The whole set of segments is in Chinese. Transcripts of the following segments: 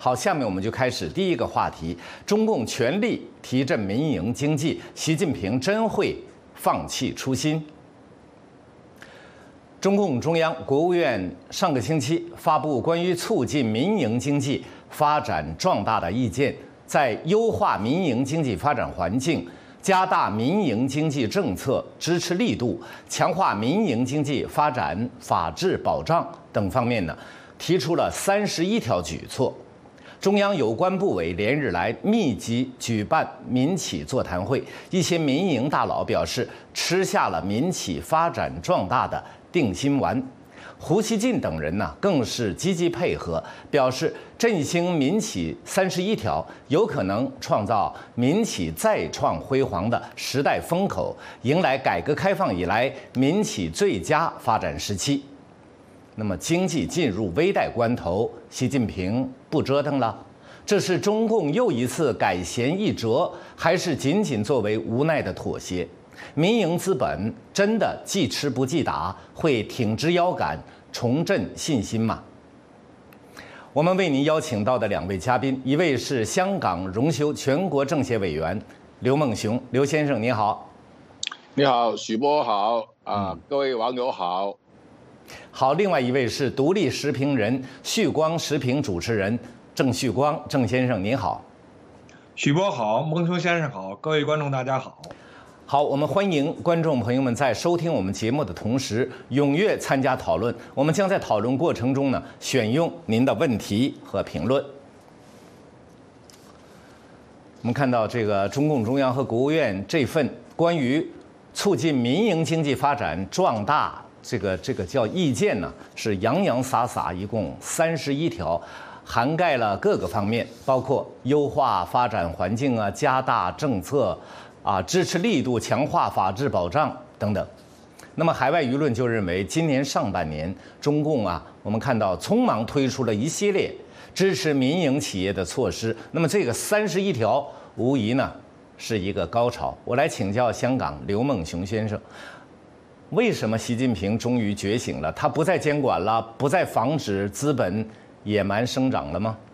好，下面我们就开始第一个话题：中共全力提振民营经济，习近平真会放弃初心？中共中央、国务院上个星期发布关于促进民营经济发展壮大的意见，在优化民营经济发展环境、加大民营经济政策支持力度、强化民营经济发展法治保障等方面呢，提出了31条举措。中央有关部委连日来密集举办民企座谈会，一些民营大佬表示吃下了民企发展壮大的定心丸。胡锡进等人呢，更是积极配合，表示振兴民企31条有可能创造民企再创辉煌的时代风口，迎来改革开放以来民企最佳发展时期。那么经济进入危殆关头，习近平不折腾了？这是中共又一次改弦易辙，还是仅仅作为无奈的妥协？民营资本真的记吃不记打，会挺直腰杆重振信心吗？我们为您邀请到的2位嘉宾，一位是香港荣休全国政协委员刘梦熊，刘先生您好。 你好，许波好各位网友好。 好，另外一位是独立时评人、旭光时评主持人郑旭光，郑先生您好。 许波好，孟熊先生好，各位观众大家好。 好，我们欢迎观众朋友们在收听我们节目的同时，踊跃参加讨论。我们将在讨论过程中呢，选用您的问题和评论。我们看到这个中共中央和国务院这份关于促进民营经济发展壮大这个叫意见呢，是洋洋洒洒，一共31条，涵盖了各个方面，包括优化发展环境啊，加大政策支持力度，强化法治保障等等。那么海外舆论就认为，今年上半年中共我们看到匆忙推出了一系列支持民营企业的措施。那么这个31条无疑呢是一个高潮。我来请教香港刘梦熊先生，为什么习近平终于觉醒了？他不再监管了，不再防止资本野蛮生长了吗？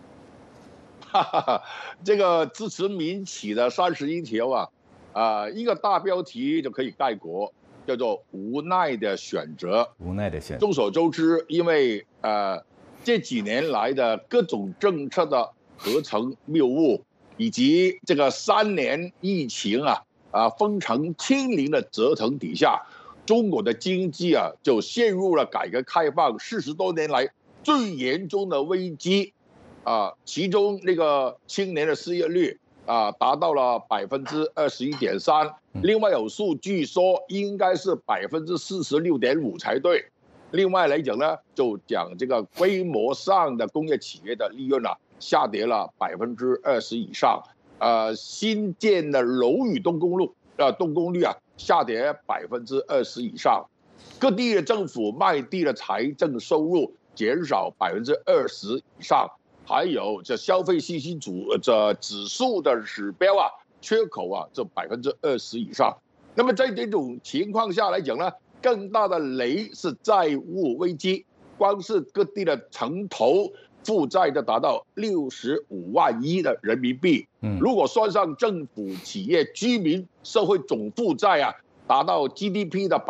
这个支持民企的31条一个大标题就可以概括，叫做无奈的选择。 无奈的选择。 众所周知，因为这几年来的各种政策的合成谬误，以及这个3年疫情封城清零的折腾底下，中国的经济就陷入了改革开放40多年来最严重的危机其中那个青年的失业率达到了21.3%，另外有数据说应该是46.5%才对。另外来讲呢，就讲这个规模上的工业企业的利润下跌了20%以上，新建的楼宇动工率下跌20%以上，各地的政府卖地的财政收入减少20%以上。还有这消费信心指数的指标缺口这20%以上。那么在这种情况下来讲呢，更大的雷是债务危机，光是各地的城投负债的达到65万亿的人民币。如果算上政府、企业、居民、社会总负债达到 GDP 的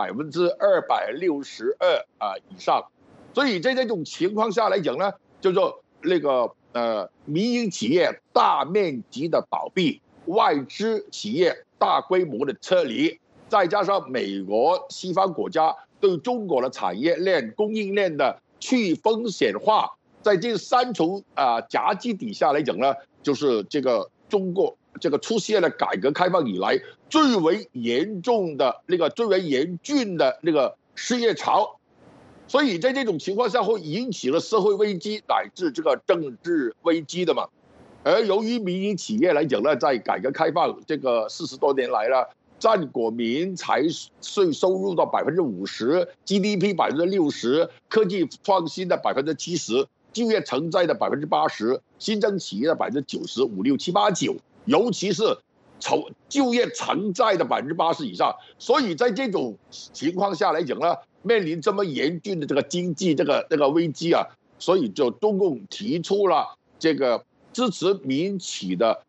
262%以上。所以在这种情况下来讲呢，就说那个民营企业大面积的倒闭，外资企业大规模的撤离，再加上美国西方国家对中国的产业链、供应链的去风险化，在这3重夹击底下来讲呢，就是这个中国这个出现了改革开放以来最为严峻的那个失业潮。所以在这种情况下会引起了社会危机乃至这个政治危机的嘛。而由于民营企业来讲呢，在改革开放这个40多年来了，占国民财税收入的50%， GDP 60%， 科技创新的70%， 就业承载的80%， 新增企业的90%， 5、6、7、8、9，尤其是就业承载的80%以上。所以在这种情况下来讲呢，面临这么严峻的这个经济这个危机所以就中共提出了这个支持民企的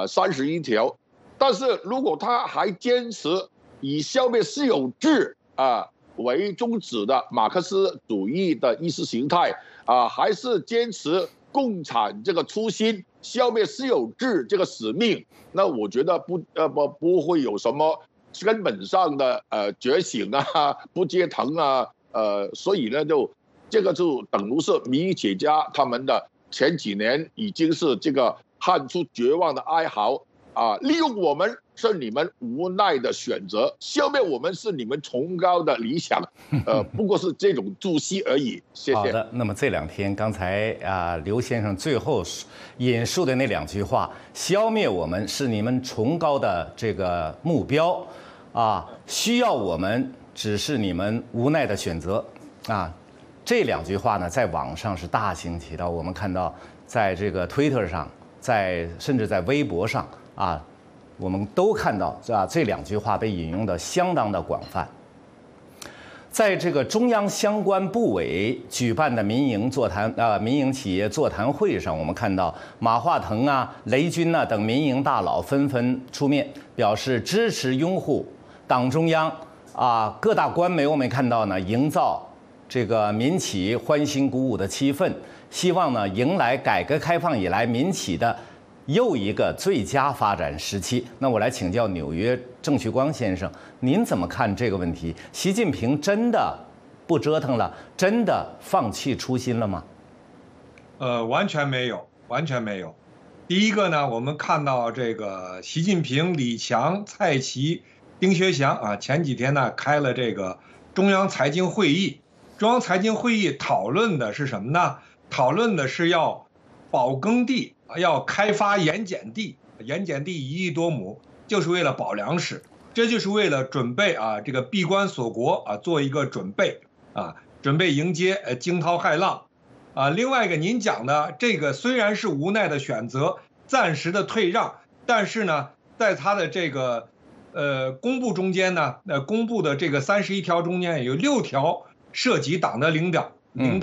31条，但是如果他还坚持以消灭私有制为宗旨的马克思主义的意识形态还是坚持共产这个初心，消灭私有制这个使命，那我觉得不会有什么根本上的觉醒不接藤所以呢这个就等于是民营企业家他们的前几年已经是这个喊出绝望的哀嚎利用我们是你们无奈的选择，消灭我们是你们崇高的理想，不过是这种注释而已。谢谢。 好的，那么这2天刚才刘先生最后引述的那2句话，消灭我们是你们崇高的这个目标需要我们只是你们无奈的选择这2句话呢，在网上是大行其道。我们看到，在这个Twitter上，甚至在微博上我们都看到这2句话被引用的相当的广泛。在这个中央相关部委举办的民营企业座谈会上，我们看到马化腾雷军等民营大佬纷纷出面表示支持拥护党中央各大官媒我们看到呢，营造这个民企欢欣鼓舞的气氛，希望呢迎来改革开放以来民企的又一个最佳发展时期。那我来请教纽约郑旭光先生，您怎么看这个问题？习近平真的不折腾了，真的放弃初心了吗？ 完全没有，完全没有。第一个呢，我们看到这个习近平、李强、蔡奇、丁薛祥前几天呢开了这个中央财经会议。中央财经会议讨论的是什么呢？讨论的是要保耕地，要开发盐碱地，盐碱地1亿多亩，就是为了保粮食，这就是为了准备这个闭关锁国做一个准备准备迎接惊涛骇浪另外一个您讲的这个虽然是无奈的选择，暂时的退让，但是呢，在他的这个公布中间呢，公布的这个31条中间有6条涉及党的领导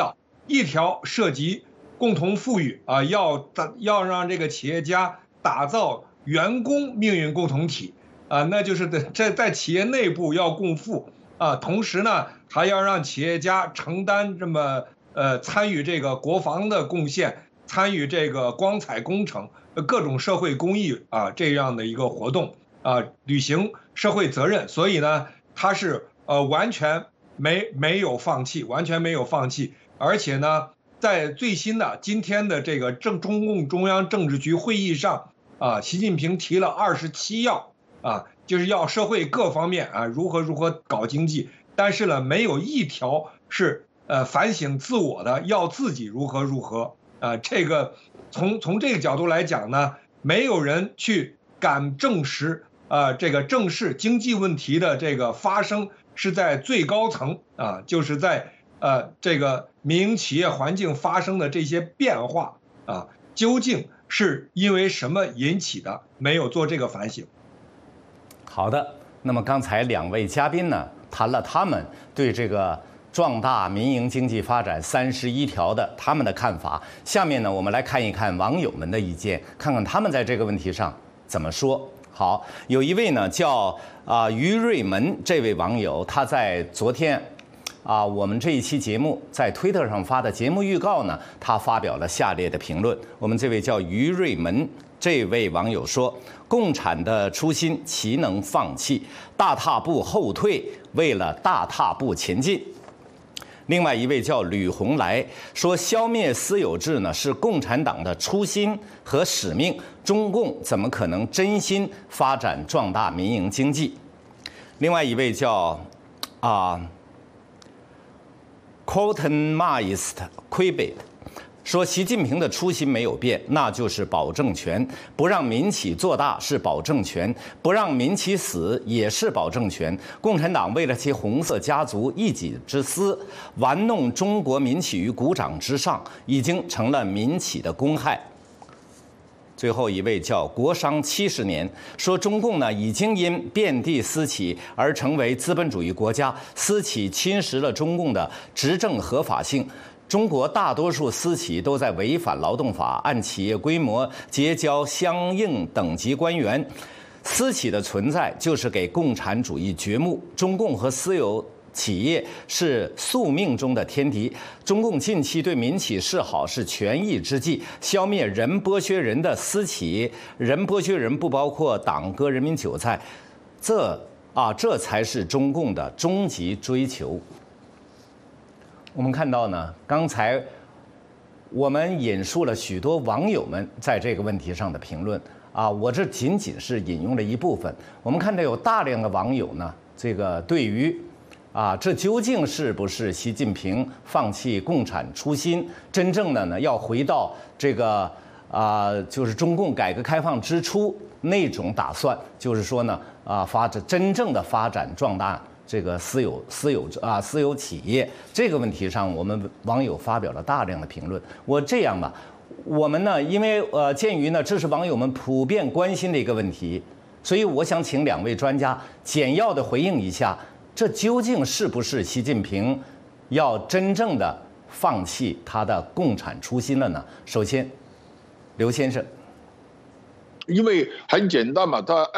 ，1条涉及共同富裕要让这个企业家打造员工命运共同体那就是在企业内部要共富同时呢还要让企业家承担这么参与这个国防的贡献，参与这个光彩工程各种社会公益这样的一个活动履行社会责任。所以呢，他是完全没有放弃，完全没有放弃。而且呢，在最新的今天的这个中共中央政治局会议上习近平提了27要就是要社会各方面如何搞经济，但是呢，没有1条是反省自我的，要自己如何这个从这个角度来讲呢，没有人去敢正视经济问题的这个发生是在最高层就是在这个民营企业环境发生的这些变化究竟是因为什么引起的？没有做这个反省。 好的，那么刚才2位嘉宾呢谈了他们对这个壮大民营经济发展31条的他们的看法。下面呢，我们来看一看网友们的意见，看看他们在这个问题上怎么说。好，有一位呢叫于瑞门这位网友，他在昨天我们这一期节目在推特上发的节目预告呢，他发表了下列的评论。我们这位叫于瑞门这位网友说：“共产的初心岂能放弃？大踏步后退，为了大踏步前进。”另外一位叫吕红来说：“消灭私有制呢是共产党的初心和使命，中共怎么可能真心发展壮大民营经济？”另外一位叫Colton Maist Quibit说，习近平的初心没有变，那就是保政权，不让民企做大是保政权，不让民企死也是保政权。共产党为了其红色家族一己之私，玩弄中国民企于股掌之上，已经成了民企的公害。最后一位叫国商70年说，中共呢已经因遍地私企而成为资本主义国家，私企侵蚀了中共的执政合法性。 中国大多数私企都在违反劳动法，按企业规模结交相应等级官员。私企的存在就是给共产主义掘墓。中共和私有企业是宿命中的天敌。中共近期对民企示好是权宜之计，消灭人剥削人的私企。人剥削人不包括党割人民韭菜，这才是中共的终极追求。我们看到呢，刚才我们引述了许多网友们在这个问题上的评论啊，我这仅仅是引用了一部分。我们看到有大量的网友呢，这个对于这究竟是不是习近平放弃共产初心，真正的呢要回到这个就是中共改革开放之初那种打算，就是说呢真正的发展壮大这个私有企业这个问题上，我们网友发表了大量的评论。我这样吧，我们呢，因为鉴于呢这是网友们普遍关心的一个问题，所以我想请两位专家简要的回应一下，这究竟是不是习近平要真正的放弃他的共产初心了呢？首先，刘先生。 因为很简单嘛，他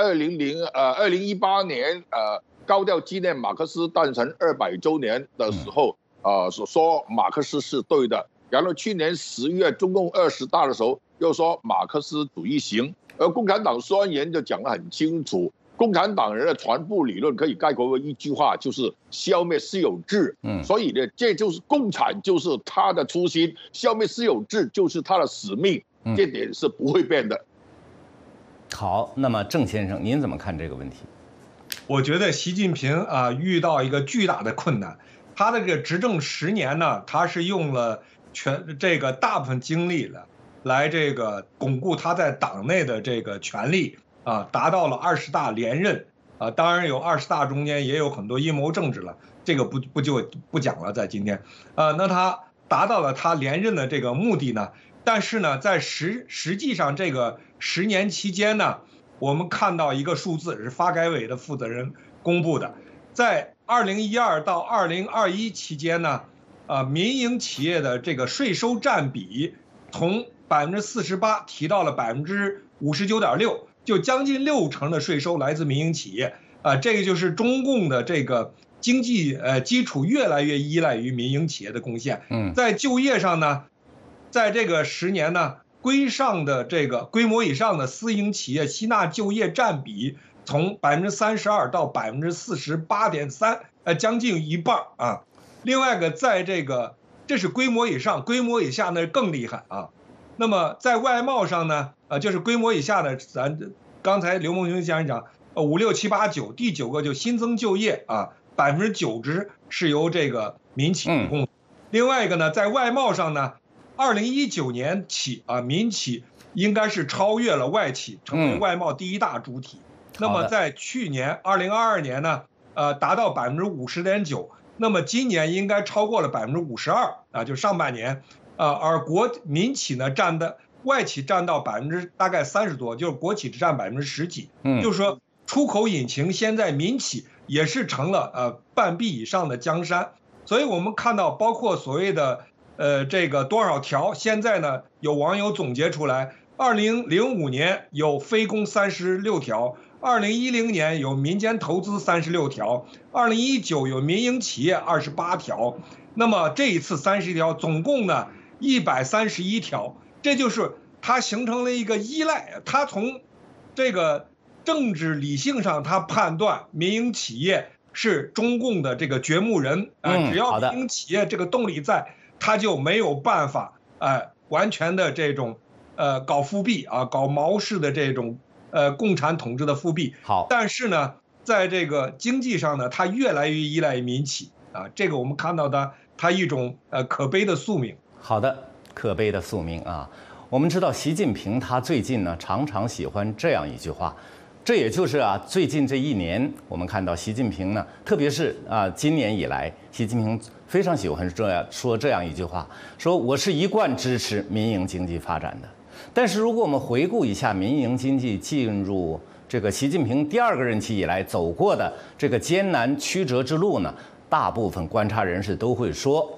2018年高调纪念马克思诞辰200周年的时候，说马克思是对的。然后去年10月中共20大的时候，又说马克思主义行。而共产党宣言就讲得很清楚，共产党人的全部理论可以概括为一句话，就是消灭私有制。所以呢，这就是共产，就是他的初心，消灭私有制就是他的使命，这点是不会变的。 好，那么郑先生，您怎么看这个问题？ 我觉得习近平遇到一个巨大的困难，他的这个执政10年呢，他是用了大部分精力了，来这个巩固他在党内的这个权力达到了20大连任当然有20大中间也有很多阴谋政治了，这个不讲了，在今天那他达到了他连任的这个目的呢，但是呢，在实际上这个10年期间呢，我们看到一个数字是发改委的负责人公布的，在2012到2021期间呢，民营企业的这个税收占比从48%提到了59.6%，就将近60%的税收来自民营企业这个就是中共的这个经济基础越来越依赖于民营企业的贡献。在就业上呢，在这个10年呢，规模以上的私营企业吸纳就业占比从32%到48.3%，将近一半另外一个，这是规模以上，规模以下呢更厉害那么在外贸上呢，就是规模以下的，咱刚才刘梦熊先生讲，5、6、7、8、9，第9个就新增就业90%是由这个民企提供。另外一个呢，在外贸上呢，2019年起民企应该是超越了外企，成为外贸第一大主体。那么在去年2022年呢，达到50.9%，那么今年应该超过了52%就上半年而民企呢外企占到大概30多，就是国企只占10几。就是说出口引擎现在民企也是成了半壁以上的江山。所以我们看到，包括所谓的这个多少条，现在呢有网友总结出来，2005年有非公36条，2010年有民间投资36条，2019有民营企业28条，那么这一次30条，总共呢131条，这就是它形成了一个依赖，它从这个政治理性上，它判断民营企业是中共的这个掘墓人只要民营企业这个动力在，他就没有办法完全的这种搞复辟搞毛式的这种共产统治的复辟。 好， 但是呢，在这个经济上呢，它越来越依赖于民企这个我们看到的它一种可悲的宿命。 好的，可悲的宿命我们知道习近平他最近呢常常喜欢这样一句话，这也就是最近这1年，我们看到习近平呢，特别是今年以来，习近平非常喜欢说这样一句话，说我是一贯支持民营经济发展的。但是如果我们回顾一下民营经济进入这个习近平第2个任期以来走过的这个艰难曲折之路呢，大部分观察人士都会说，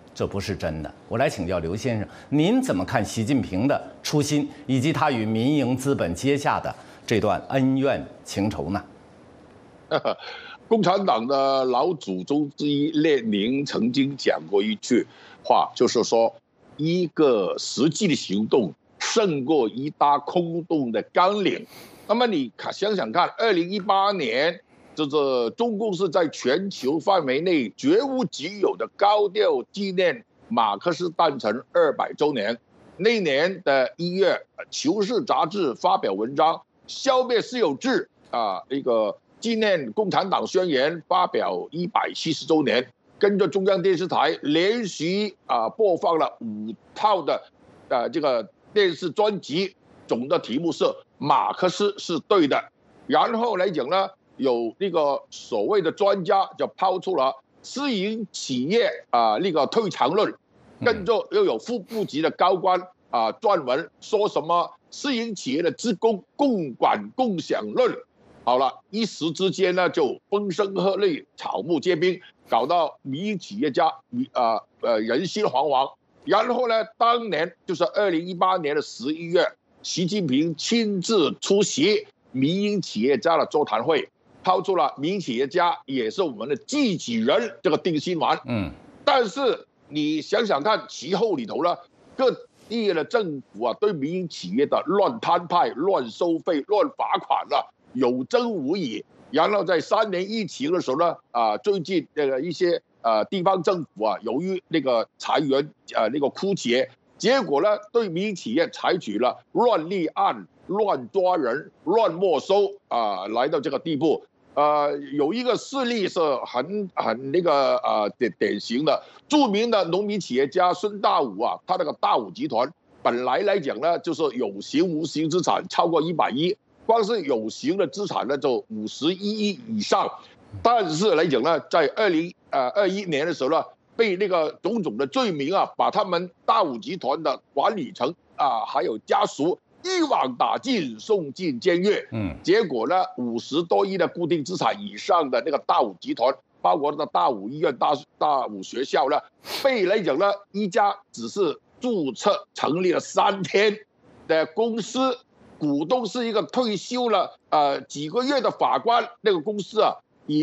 这不是真的。我来请教刘先生，您怎么看习近平的初心，以及他与民营资本结下的这段恩怨情仇呢？ 共产党的老祖宗之一列宁曾经讲过一句话，就是说，一个实际的行动胜过一大空洞的纲领。那么你想想看，2018年，就是中共是在全球范围内绝无仅有的高调纪念马克思诞辰200周年。那年的1月，《求是》杂志发表文章，消灭私有制那个纪念共产党宣言发表170周年，跟着中央电视台连续播放了5套的这个电视专辑，总的题目是马克思是对的。然后来讲呢，有那个所谓的专家就抛出了私营企业那个退场论，跟着又有副部级的高官撰文说什么私营企业的职工共管共享论。好了，一时之间呢就风声鹤唳，草木皆兵，搞到民营企业家人心惶惶。然后呢，当年就是2018年的11月，习近平亲自出席民营企业家的座谈会，抛出了民营企业家也是我们的自己人这个定心丸。但是你想想看，其后里头呢，各地的政府对民营企业的乱摊派、乱收费、乱罚款有增无已。然后在3年疫情的时候呢，最近一些地方政府由于那个裁员那个枯竭，结果呢对民营企业采取了乱立案、乱抓人、乱没收来到这个地步。有一个事例是很那个典型的，著名的农民企业家孙大武他那个大武集团本来来讲呢，就是有形无形资产超过100亿。光是有形的资产呢，就51亿以上，但是来讲呢，在2021年的时候呢，被那个种种的罪名把他们大武集团的管理层还有家属一网打尽，送进监狱。结果呢，50多亿的固定资产以上的那个大武集团，包括那个大武医院、大武学校呢，被来讲呢，一家只是注册成立了3天的公司。股东是一个退休了几个月的法官，那个公司以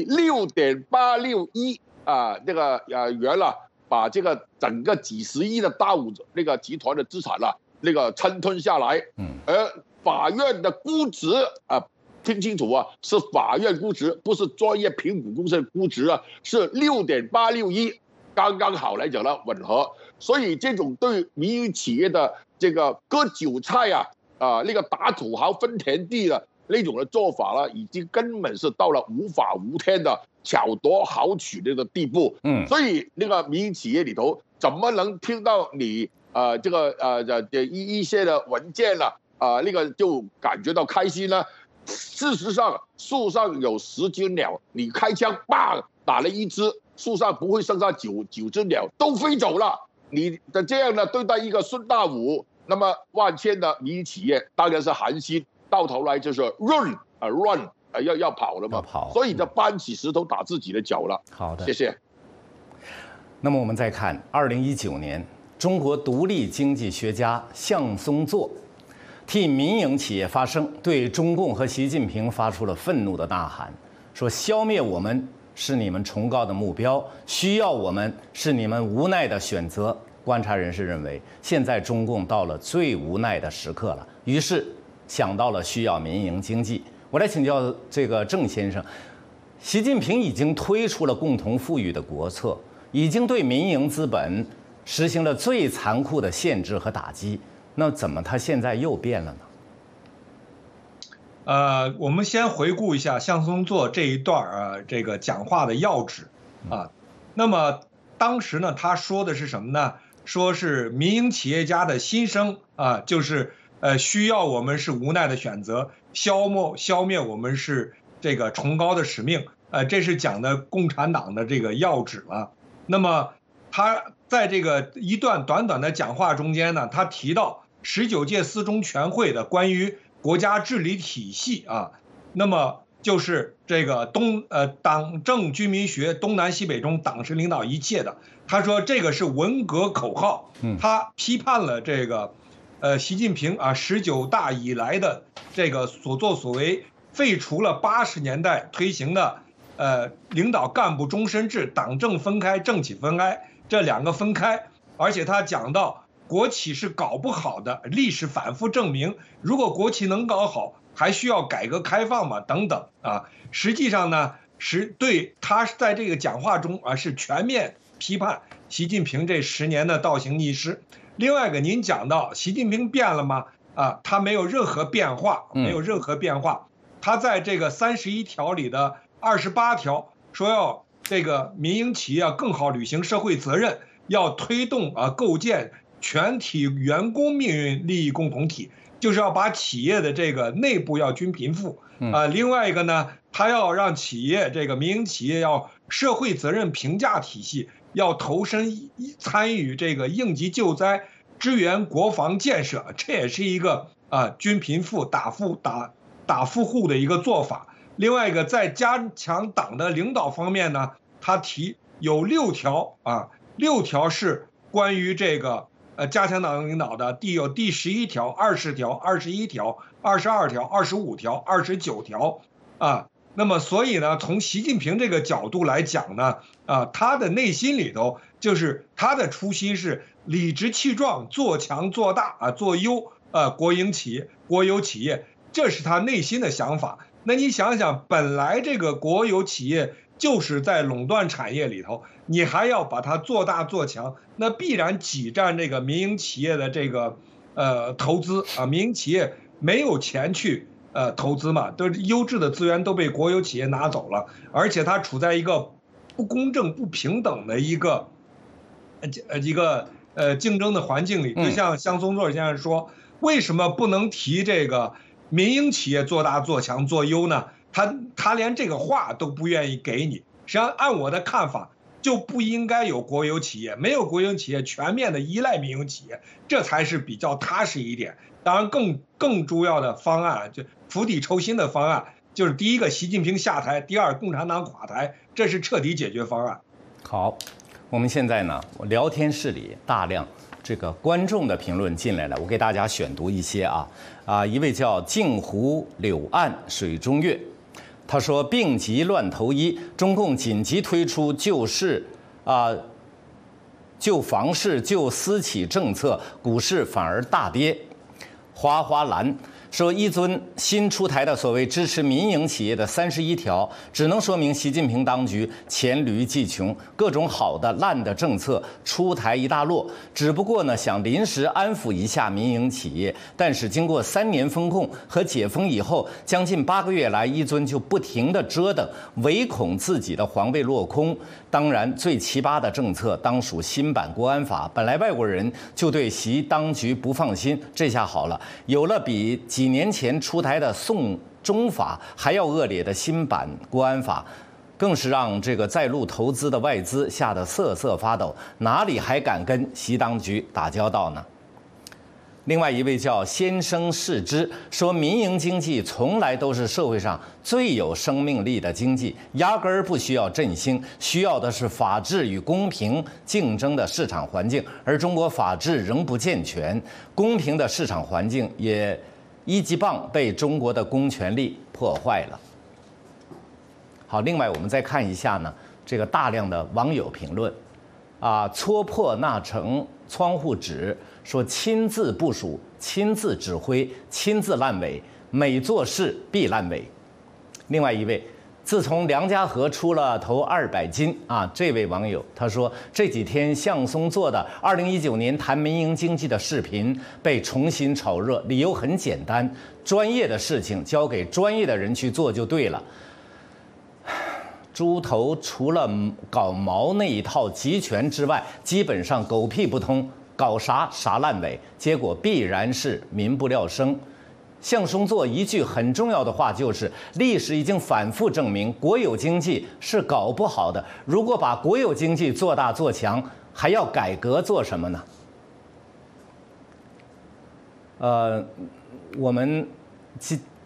6.86亿那个元把这个整个几十亿的大武那个集团的资产那个侵吞下来。而法院的估值听清楚是法院估值，不是专业评估公司的估值是6.86亿，刚刚好来讲呢吻合。所以这种对民营企业的这个割韭菜那个打土豪分田地的那种的做法呢，已经根本是到了无法无天的巧夺豪取的地步。所以那个民营企业里头怎么能听到你这个一些的文件那个就感觉到开心呢？事实上，树上有10只鸟，你开枪砰打了1只，树上不会剩下9只鸟，都飞走了。你的这样呢对待一个孙大武，那么万千的民营企业当然是寒心，到头来就是 run 要跑了嘛，所以就搬起石头打自己的脚了。 好的， 谢谢。 那么我们再看2019年，中国独立经济学家向松作替民营企业发声，对中共和习近平发出了愤怒的呐喊，说消灭我们是你们崇高的目标，需要我们是你们无奈的选择。观察人士认为，现在中共到了最无奈的时刻了，于是想到了需要民营经济。我来请教这个郑先生，习近平已经推出了共同富裕的国策，已经对民营资本实行了最残酷的限制和打击，那怎么他现在又变了呢？我们先回顾一下向松作这一段这个讲话的要旨那么当时呢，他说的是什么呢？说是民营企业家的心声就是需要我们是无奈的选择，消灭我们是这个崇高的使命。这是讲的共产党的这个要旨了。那么他在这个一段短短的讲话中间呢，他提到19届四中全会的关于国家治理体系那么就是这个党政军民学东南西北中，党是领导一切的。他说这个是文革口号，他批判了这个，习近平19大以来的这个所作所为，废除了80年代推行的领导干部终身制，党政分开，政企分开，这2个分开，而且他讲到国企是搞不好的，历史反复证明，如果国企能搞好，还需要改革开放嘛？等等啊，实际上呢，对他在这个讲话中是全面批判习近平这10年的倒行逆施。另外一个，您讲到习近平变了吗？他没有任何变化，没有任何变化。他在这个31条里的28条说要这个民营企业要更好履行社会责任，要推动构建全体员工命运利益共同体。就是要把企业的这个内部要均贫富另外一个呢，他要让企业这个民营企业要社会责任评价体系，要投身参与这个应急救灾、支援国防建设，这也是一个均贫富打富户的一个做法。另外一个，在加强党的领导方面呢，他提有6条6条是关于这个。加强党领导的有第11条、20条、21条、22条、25条、29条那么所以呢，从习近平这个角度来讲呢，他的内心里头就是他的初心是理直气壮、做强做大做优国营企业、国有企业，这是他内心的想法。那你想想，本来这个国有企业就是在垄断产业里头，你还要把它做大做强，那必然挤占这个民营企业的这个投资民营企业没有钱去投资嘛，都是优质的资源都被国有企业拿走了，而且它处在一个不公正、不平等的一个竞争的环境里。就像向松作先生说，为什么不能提这个民营企业做大做强做优呢？他连这个话都不愿意给你。实际上，按我的看法，就不应该有国有企业，没有国有企业，全面的依赖民营企业，这才是比较踏实一点。当然更重要的方案，就釜底抽薪的方案，就是第一个习近平下台，第二共产党垮台，这是彻底解决方案。 好，我们现在呢，聊天室里大量这个观众的评论进来了，我给大家选读一些一位叫镜湖柳岸水中月。他说：“病急乱投医，中共紧急推出救房市、救私企政策，股市反而大跌。”花花蓝说，一尊新出台的所谓支持民营企业的31条，只能说明习近平当局黔驴技穷，各种好的烂的政策出台一大摞，只不过呢想临时安抚一下民营企业。但是经过3年封控和解封以后，将近8个月来，一尊就不停地折腾，唯恐自己的皇位落空。当然，最奇葩的政策当属新版国安法。本来外国人就对习当局不放心，这下好了，有了比几年前出台的送中法还要恶劣的新版国安法，更是让这个在陆投资的外资吓得瑟瑟发抖，哪里还敢跟习当局打交道呢？另外一位叫先生视之说，民营经济从来都是社会上最有生命力的经济，压根儿不需要振兴，需要的是法治与公平竞争的市场环境。而中国法治仍不健全，公平的市场环境也一级棒被中国的公权力破坏了。好，另外我们再看一下呢，这个大量的网友评论戳破那层窗户纸，说亲自部署、亲自指挥、亲自烂尾，每做事必烂尾。另外一位，自从梁家河出了头200斤这位网友他说，这几天向松做的2019年谈民营经济的视频被重新炒热，理由很简单，专业的事情交给专业的人去做就对了。猪头除了搞毛那一套集权之外，基本上狗屁不通，搞啥烂尾，结果必然是民不聊生。向松作一句很重要的话就是，历史已经反复证明，国有经济是搞不好的。如果把国有经济做大做强，还要改革做什么呢？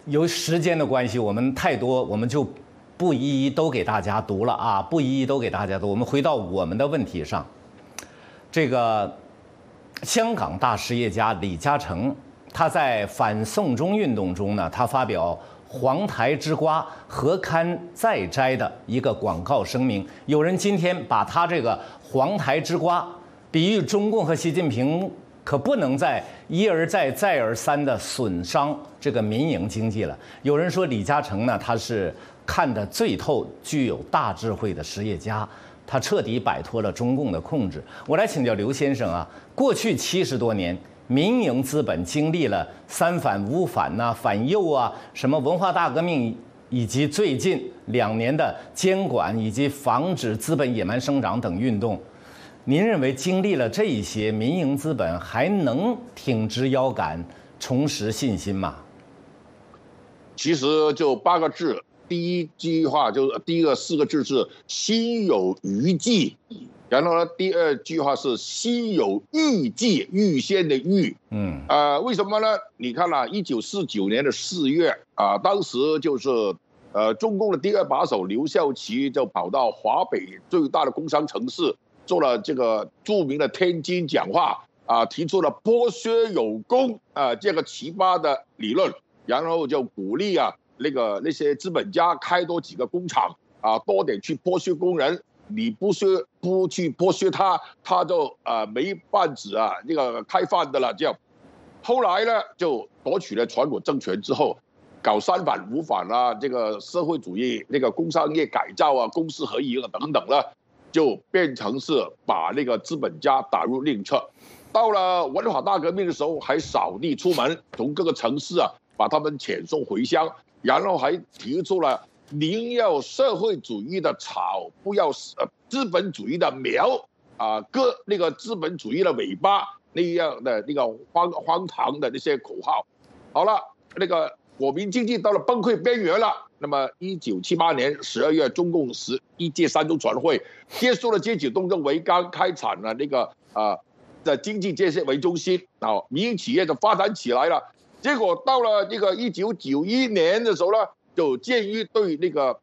由于时间的关系，我们太多，我们就不一一都给大家读了啊，不一一都给大家读。我们回到我们的问题上，这个香港大实业家李嘉诚，他在反送中运动中呢，他发表黄台之瓜何堪再摘的一个广告声明。有人今天把他这个黄台之瓜比喻中共和习近平，可不能再一而再再而三的损伤这个民营经济了。有人说李嘉诚呢，他是看得最透、具有大智慧的实业家，他彻底摆脱了中共的控制。我来请教刘先生啊，过去70多年，民营资本经历了三反五反呐、反右啊、什么文化大革命，以及最近2年的监管以及防止资本野蛮生长等运动。您认为经历了这一些，民营资本还能挺直腰杆、重拾信心吗？ 其实就8个字，第一句话就是第一个4个字是心有余悸，然后呢，第二句话是心有预计，预先的预。为什么呢？你看啊，1949年的4月啊，当时就是中共的第2把手刘少奇就跑到华北最大的工商城市，做了这个著名的天津讲话啊，提出了剥削有功这个奇葩的理论，然后就鼓励啊那些资本家开多几个工厂啊，多点去剥削工人。你不去剥削他，他就没办子啊，那个开饭的了。这样，后来呢，就夺取了全国政权之后，搞三反五反啊，这个社会主义那个工商业改造啊，公私合营啊等等了，就变成是把那个资本家打入另册。到了文化大革命的时候，还扫地出门，从各个城市啊把他们遣送回乡，然后还提出了。您要社会主义的草，不要资本主义的苗啊，割那个资本主义的尾巴那样的那个荒唐的那些口号。好了，那个国民经济到了崩溃边缘了。那么1978年12月，中共11届3中全会结束了阶级斗争为纲，开展了那个的经济建设为中心啊，民营企业就发展起来了。结果到了这个1991年的时候呢。就鉴于对那个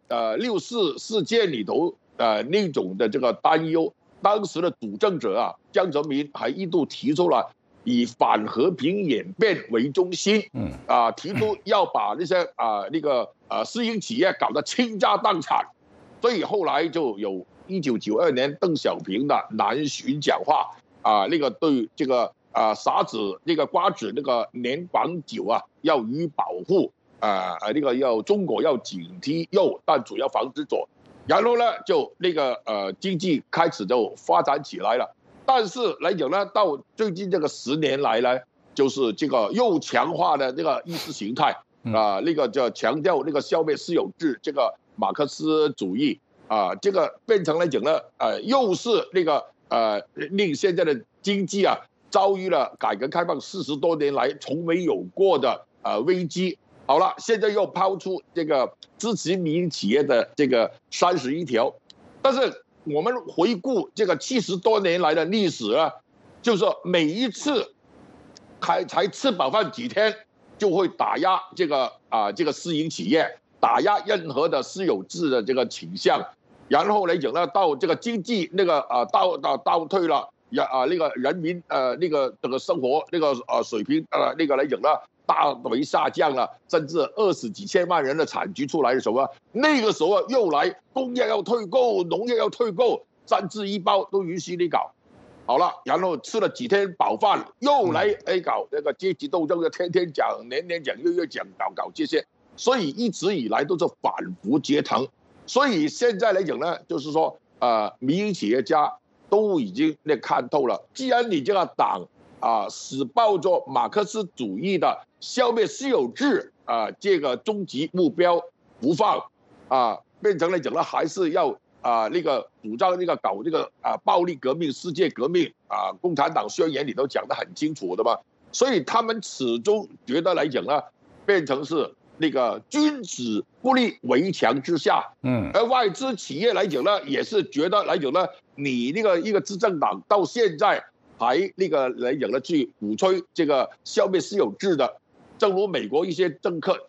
6·4事件里头那种的这个担忧，当时的主政者啊江泽民还一度提出了以反和平演变为中心，提出要把那些私营企业搞得倾家荡产，所以后来就有1992年邓小平的南巡讲话那个对这个傻子那个瓜子那个年广久啊要予以保护。那个中国要警惕右，但主要防止左。然后呢，就那个经济开始就发展起来了。但是来讲呢，到最近这个10年来呢，就是这个又强化的那个意识形态那个就强调那个消灭私有制，这个马克思主义这个变成来讲呢，又是那个令现在的经济啊遭遇了改革开放40多年来从没有过的危机。好了，现在又抛出这个支持民营企业的这个31条，但是我们回顾这个70多年来的历史啊，就是说每一次才吃饱饭几天，就会打压这个私营企业，打压任何的私有制的这个倾向，然后来讲呢，到这个经济那个倒退了，那个人民那个这个生活那个水平那个来讲呢。大为下降了，甚至20几千万人的产局出来的时候啊，那个时候又来工业要退购，农业要退购，3治1包都允许你搞，好了，然后吃了几天饱饭，又来搞那个阶级斗争，就天天讲，年年讲，月月讲，搞这些，所以一直以来都是反复折腾，所以现在来讲呢，就是说民营企业家都已经看透了，既然你这个党死抱着马克思主义的消灭私有制这个终极目标不放变成了讲了还是要那个主张那个搞这个暴力革命、世界革命共产党宣言里头讲得很清楚的嘛，所以他们始终觉得来讲呢，变成是那个君子不立围墙之下，而外资企业来讲呢，也是觉得来讲呢，你那个一个执政党到现在。还那个来讲呢，去鼓吹这个消灭私有制的，正如美国一些政客讲，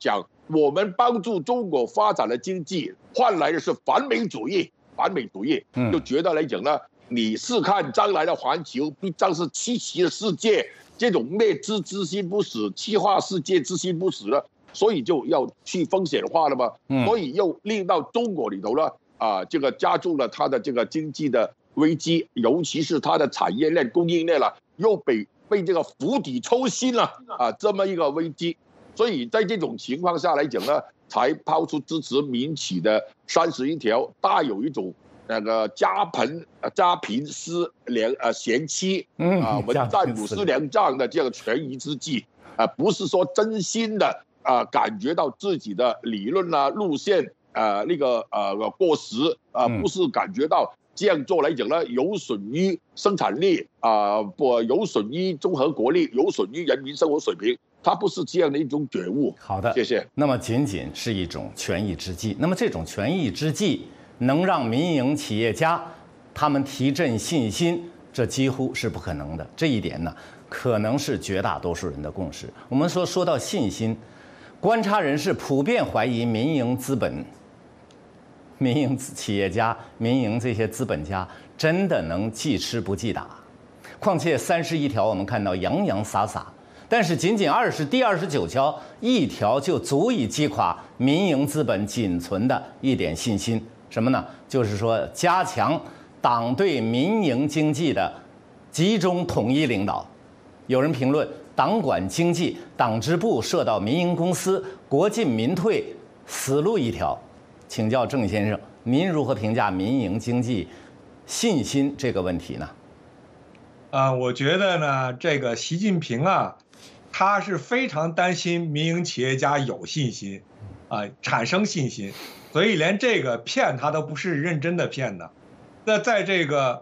我们帮助中国发展的经济，换来的是反美主义，就觉得来讲呢，你是看将来的环球必将是七奇的世界，这种灭之之心不死，气化世界之心不死了，所以就要去风险化了嘛，所以又令到中国里头呢，这个加重了它的这个经济的危机，尤其是它的产业链、供应链了，又被这个釜底抽薪了这么一个危机。所以在这种情况下来讲呢，才抛出支持民企的31条，大有一种那个家贫思贤妻文战五思良将的这样权宜之计不是说真心的感觉到自己的理论路线那个过时不是感觉到这样做来讲呢有损于生产力不有损于综合国力，有损于人民生活水平。它不是这样的一种觉悟。 好的， 谢谢。 那么仅仅是一种权宜之计，那么这种权宜之计能让民营企业家他们提振信心，这几乎是不可能的。这一点呢，可能是绝大多数人的共识。我们说到信心，观察人士普遍怀疑民营资本、民营企业家、民营这些资本家真的能记吃不记打。况且31条我们看到洋洋洒洒。但是仅仅第29条一条就足以击垮民营资本仅存的一点信心，什么呢？就是说加强党对民营经济的集中统一领导。有人评论，党管经济，党支部设到民营公司，国进民退，死路一条。请教郑先生，您如何评价民营经济信心这个问题呢？ 我觉得呢，这个习近平他是非常担心民营企业家有信心，产生信心，所以连这个骗他都不是认真的骗的。那在这个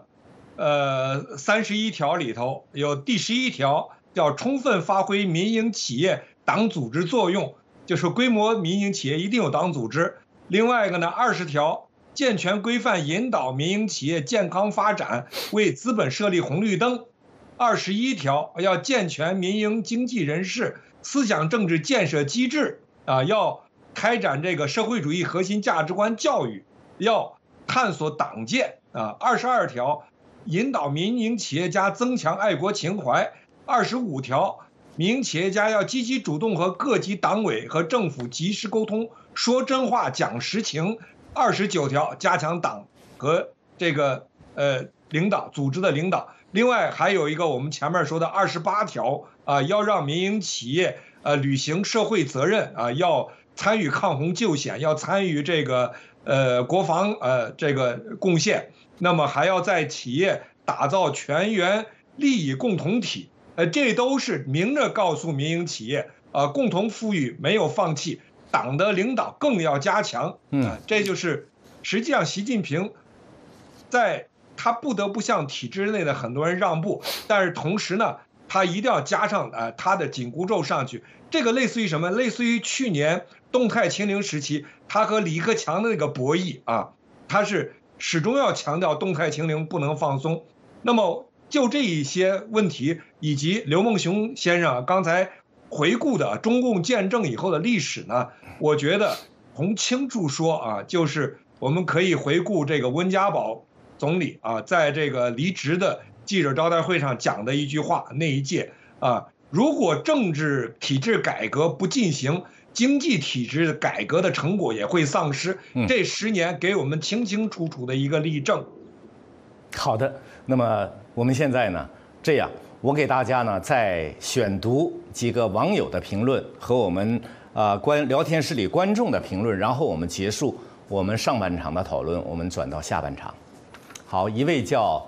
31条里头，有第11条叫充分发挥民营企业党组织作用，就是规模民营企业一定有党组织。另外一个呢，20条健全规范引导民营企业健康发展，为资本设立红绿灯。21条要健全民营经济人士思想政治建设机制要开展这个社会主义核心价值观教育，要探索党建22条引导民营企业家增强爱国情怀。25条民营企业家要积极主动和各级党委和政府及时沟通，说真话讲实情。29条加强党和这个领导组织的领导。另外还有一个我们前面说的28条要让民营企业履行社会责任要参与抗洪救险，要参与这个国防这个贡献，那么还要在企业打造全员利益共同体，这都是明着告诉民营企业共同富裕没有放弃，党的领导更要加强。这就是实际上习近平在他不得不向体制内的很多人让步，但是同时呢，他一定要加上他的紧箍咒上去。这个类似于什么？类似于去年动态清零时期，他和李克强的那个博弈他是始终要强调动态清零不能放松。那么就这一些问题，以及刘梦熊先生刚才回顾的中共建政以后的历史呢，我觉得从轻处说就是我们可以回顾这个温家宝总理在这个离职的记者招待会上讲的一句话，那一届如果政治体制改革不进行，经济体制改革的成果也会丧失。这10年给我们清清楚楚的一个例证。 好的，那么我们现在呢，这样我给大家呢再选读几个网友的评论和我们聊天室里观众的评论，然后我们结束我们上半场的讨论，我们转到下半场。好，一位叫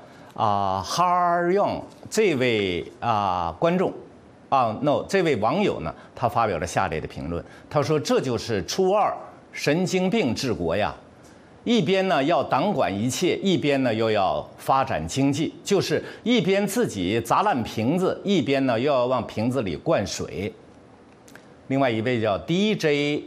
Har Young 这位观众这位网友呢，他发表了下列的评论。他说：“这就是初二神经病治国呀，一边呢要党管一切，一边呢又要发展经济，就是一边自己砸烂瓶子，一边呢又要往瓶子里灌水。”另外一位叫 DJ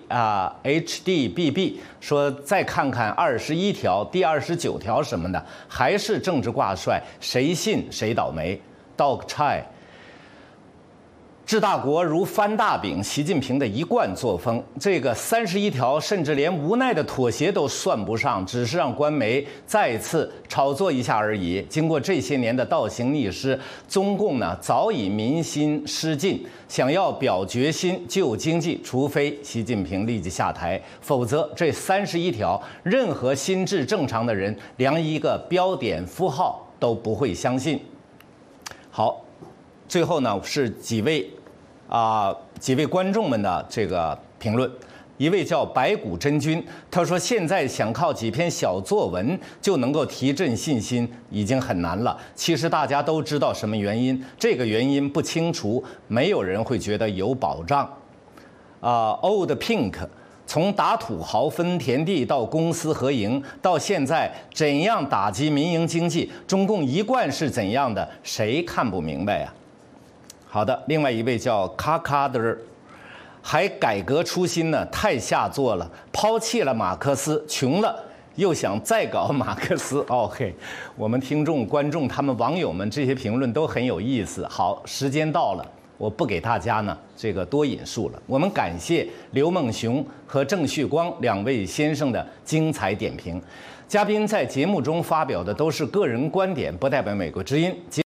HDBB 说：“再看看21条、第29条什么的，还是政治挂帅，谁信谁倒霉。” Dog Chai 治大国如翻大饼，习近平的一贯作风。这个31条，甚至连无奈的妥协都算不上，只是让官媒再次炒作一下而已。经过这些年的倒行逆施，中共呢早已民心失尽，想要表决心救经济，除非习近平立即下台，否则这31条，任何心智正常的人连一个标点符号都不会相信。好。最后呢是几位观众们的这个评论，一位叫白骨真君，他说现在想靠几篇小作文就能够提振信心已经很难了。其实大家都知道什么原因，这个原因不清除，没有人会觉得有保障。Old Pink。从打土豪分田地到公私合营，到现在怎样打击民营经济，中共一贯是怎样的，谁看不明白呀？好的，另外一位叫卡卡德，还改革初心呢，太下作了，抛弃了马克思，穷了又想再搞马克思。OK， 我们听众、观众、他们网友们这些评论都很有意思。好，时间到了。我不给大家呢这个多引述了，我们感谢刘梦熊和郑旭光两位先生的精彩点评。嘉宾在节目中发表的都是个人观点，不代表美国之音。